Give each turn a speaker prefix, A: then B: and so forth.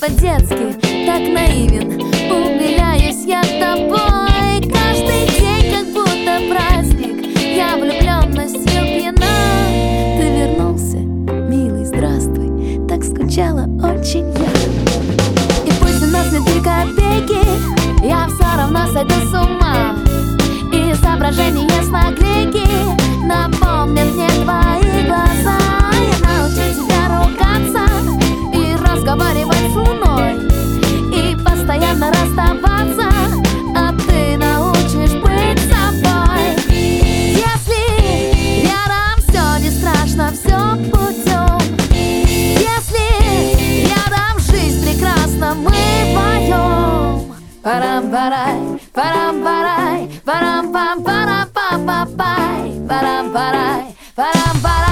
A: по-детски, так наивен, умиляюсь я тобой. Каждый день как будто праздник, я влюбленностью пьяна. Ты вернулся, милый, здравствуй, так скучала очень я. И пусть у нас не 3 копейки, я все равно сойду с ума. И изображение с наклейки напомнят мне твои глаза. Я научу тебя ругаться и разговаривать с луной, и постоянно расставаться, а ты научишь быть собой. Если рядом все не страшно, все путем. Если рядом жизнь прекрасна, мы вдвоем. Парам-парай, парам-парай, парам-пам-парам-пам-пам-пай, парам-парай, парам-парай.